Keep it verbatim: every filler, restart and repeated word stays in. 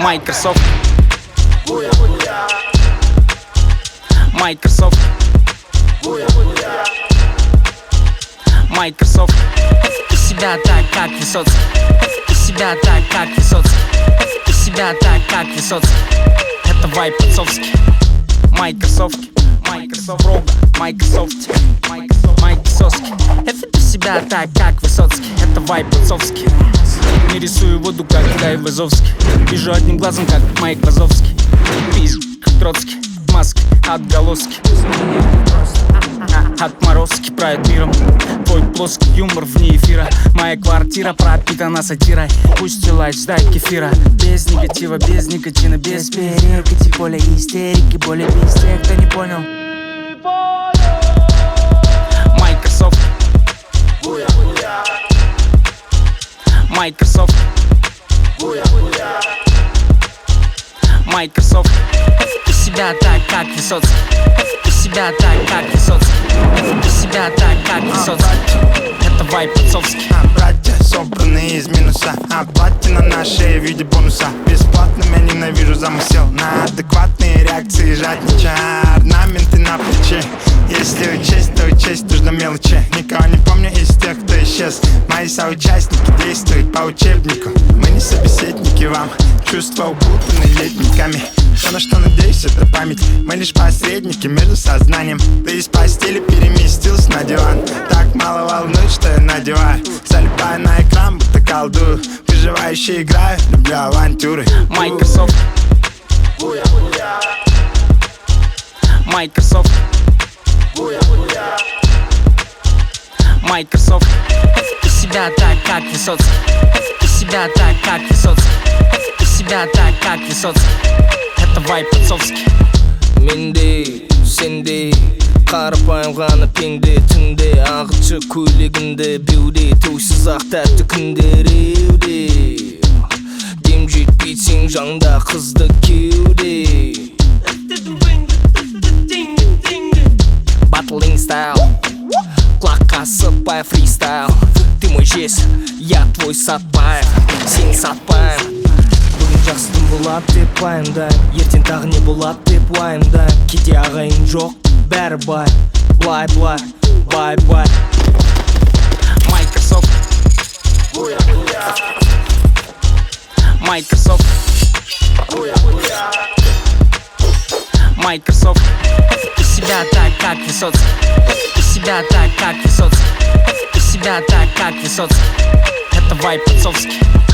Microsoft, Microsoft, Microsoft. Веди себя так, как Высоцкий. Веди себя так, как Высоцкий. Веди себя так, как Высоцкий. Это вайб отцовский. Microsoft, Microsoft, Рога, Microsoft, Microsoft, Microsoft. Веди себя так, как Высоцкий. Это вайб отцовский. Не рисую воду, как Гай Вазовский. Вижу одним глазом, как Майк Вазовский. Пиздец, как Троцкий. Маски, отголоски, отморозки правят миром. Твой плоский юмор вне эфира. Моя квартира пропитана сатирой. Пусть лайк, ждай кефира. Без негатива, без никотина, без перекати. Поле истерики, более без тех, кто не понял. Microsoft, Microsoft, Microsoft. Веди себя так, как Высоцкий. Веди себя так, как Высоцкий. Веди себя так, как Высоцкий. Это вайб отцовский. А братья собранные из минуса, а платина на шее в виде бонуса. Бесплатным я ненавижу замысел на адекватные реакции, жаднича. Орнаменты на плече. Если учесть, то учесть нужно мелочи. Никого не помню из тех, кто исчез. Мои соучастники действуют по учебнику. Мы не собеседники вам. Чувства укутаны летниками. Все, на что надеюсь, это память. Мы лишь посредники между сознанием. Ты из постели переместился на диван. Так мало волнует, что я надеваю. Залипаю на экран, будто колдую. Выживающий играю, люблю авантюры. Microsoft, Microsoft, Microsoft. Веди себя так, как Высоцкий. Веди себя так, как Высоцкий. Веди себя так, как Высоцкий. Это вайб отцовский. Менде, сенде, қарапайым ғана пенде. Түнде ағытшы көйлегінде беуде. Тәусіз ақ тәтті күндер еуде. Дем жетпейсең жанында қызды кеуде. Battling style, құлаққа сыпай фристайл. Ты мой жесть, я твой Сатпаев. Сен сатпаймын. Бүгін жақсым болады деп пайымдаймын. Ертең тағы не болады деп уайымдаймын. Кейде ағайын жоқ, бәрі бай. Блай, блай, бай, бай. Microsoft, Microsoft, Microsoft. Веди себя так, как Высоцкий. Веди себя так, как Высоцкий. Веди себя так, как Высоцкий. Это вайб отцовский.